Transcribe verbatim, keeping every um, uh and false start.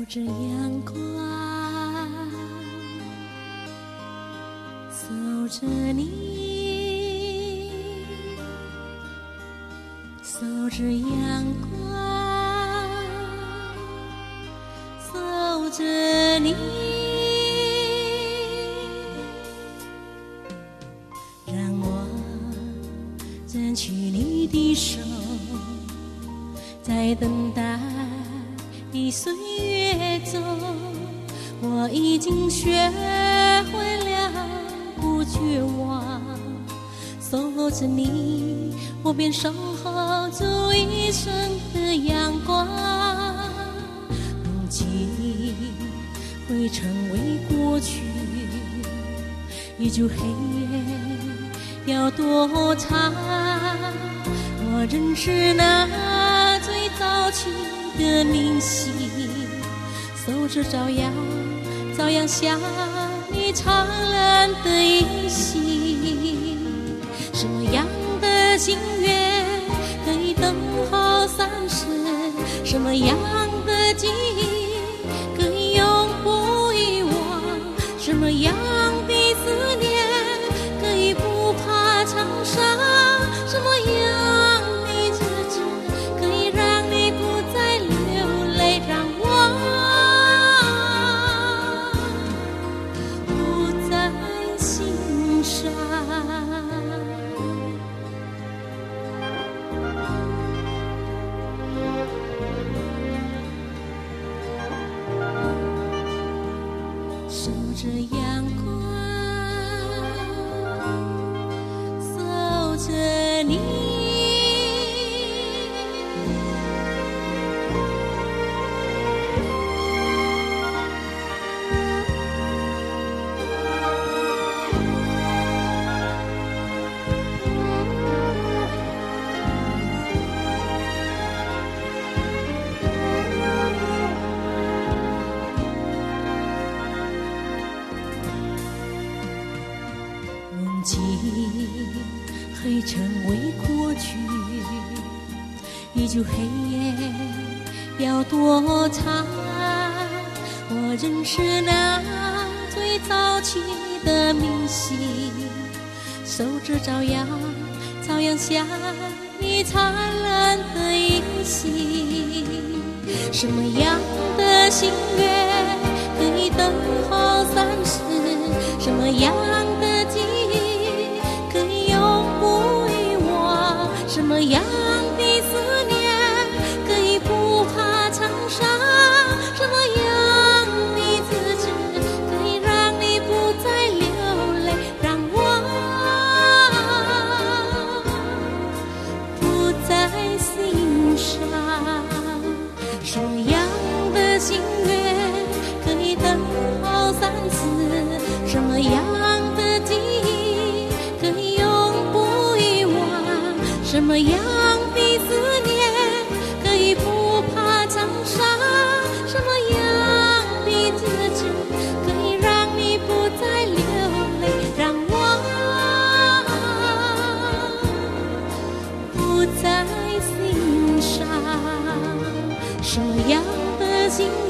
着阳光，守着你，守着阳光，守着你，让我争取你的手，在等待的岁月中，我已经学会了不绝望，守着你，我便守候住一生的阳光。梦境会成为过去，一株黑夜要多长？我认识那最早起的明星，守着朝阳，朝阳下你灿烂的影息。什么样的心愿可以等候三世？什么样的记忆可以永不遗忘？什么样的思念可以不怕长伤？什么样的日子可以让你不再流泪？让我不再心伤。守着阳光，守着你，梦境会成为过去，一株黑夜要多长？我认识那最早起的明星，守着朝阳，朝阳下你灿烂的影息。什么样的心愿可以等候三世？什么样的记忆可以永不遗忘？什么样的思念可以不怕长伤？什么样的日子可以让你不再流泪？让我不再心伤。什么样的心愿可以等候三世？什么样的记忆可以永不遗忘？什么样的思念可以不怕长伤？什么样的日子可以让你不再流泪？让我不再心伤。什么样的心